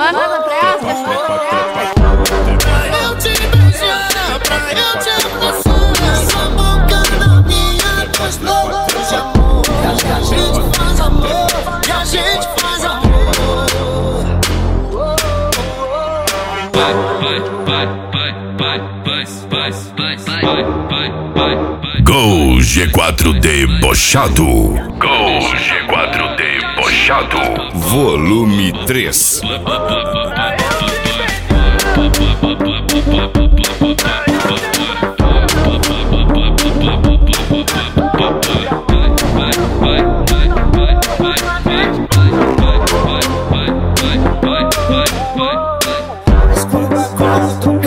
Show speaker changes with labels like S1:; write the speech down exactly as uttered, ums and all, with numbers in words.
S1: Manda pra ela, manda pra ela.
S2: Eu te beijar, pra eu te abraçar, essa boca na minha gostosa de amor. E a gente faz amor, e a gente faz amor.
S3: Vai, vai, vai, vai, vai, vai, vai, vai, vai, vai, vai, vai.
S4: Go G quatro Debochado. Go G quatro Debochado. Volume três.
S2: Escolha como